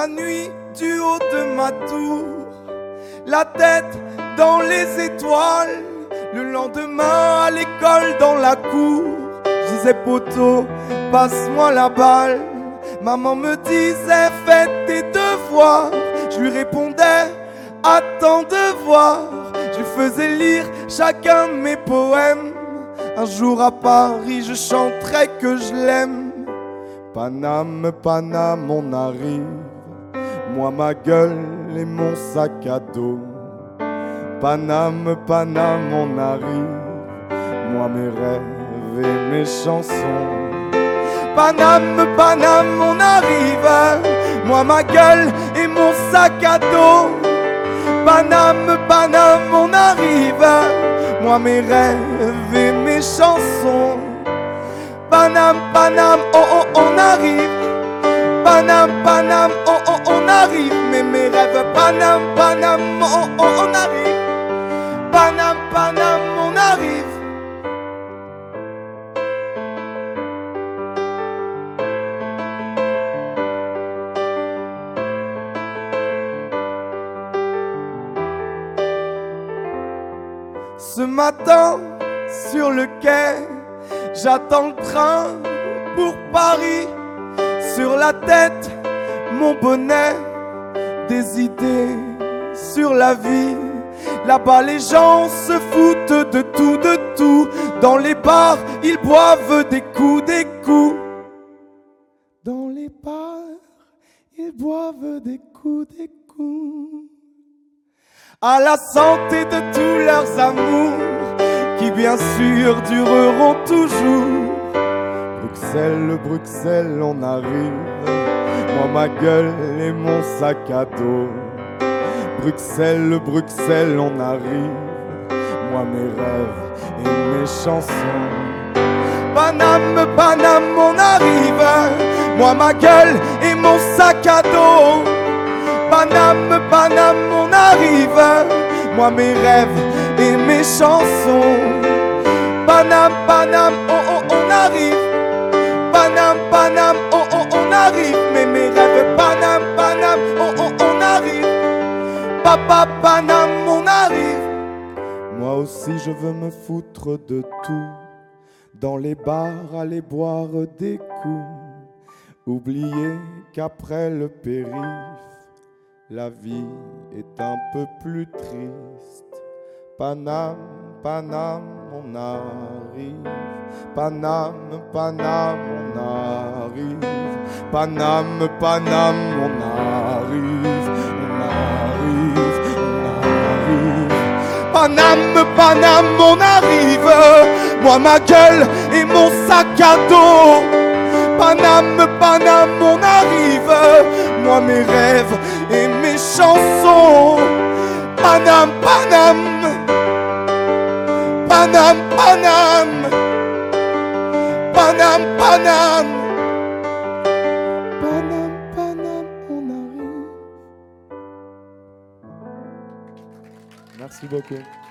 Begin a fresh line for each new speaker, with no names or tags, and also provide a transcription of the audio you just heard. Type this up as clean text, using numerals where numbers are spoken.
la nuit du haut de ma tour, la tête dans les étoiles. Le lendemain à l'école dans la cour, je disais poteau, passe-moi la balle. Maman me disait fais tes devoirs. Je lui répondais attends de voir. Je lui faisais lire chacun de mes poèmes. Un jour à Paris je chanterai que je l'aime. Paname, Paname, on arrive. Moi ma gueule et mon sac à dos. Paname, Paname, on arrive. Moi mes rêves et mes chansons. Paname, Paname, on arrive. Moi ma gueule et mon sac à dos. Paname, Paname, on arrive. Moi mes rêves et mes chansons. Paname, Paname, oh oh on arrive. Paname, Paname, oh oh on arrive. Mais mes rêves, Paname, Paname, oh oh on arrive. Paname, Paname, on arrive. Ce matin, sur le quai, j'attends le train pour Paris. Sur la tête, mon bonnet, des idées sur la vie. Là-bas, les gens se foutent de tout, de tout. Dans les bars, ils boivent des coups, des coups. Dans les bars, ils boivent des coups, des coups. À la santé de tous leurs amours, qui bien sûr dureront toujours. Bruxelles, Bruxelles, on arrive. Moi ma gueule et mon sac à dos. Bruxelles, Bruxelles, on arrive. Moi mes rêves et mes chansons. Paname, Paname, on arrive. Moi ma gueule et mon sac à dos. Paname, Paname, on arrive. Moi mes rêves et mes chansons. Paname, Paname, oh oh on arrive. Paname, Paname, oh oh on arrive. Mais mes rêves, Paname, Paname, oh oh on arrive. Papa, Paname, on arrive. Moi aussi je veux me foutre de tout. Dans les bars aller boire des coups. Oublier qu'après le périph', la vie est un peu plus triste. Paname, Paname, on arrive. Paname, Paname, on arrive. Paname, Paname, on arrive. On arrive, on arrive. Paname, Paname, on arrive. Moi ma gueule et mon sac à dos. Paname, Paname, on arrive. Moi mes rêves et mes chansons. Paname, Paname. Paname, Paname. Paname, Paname. Paname, Paname, on arrive. Merci beaucoup.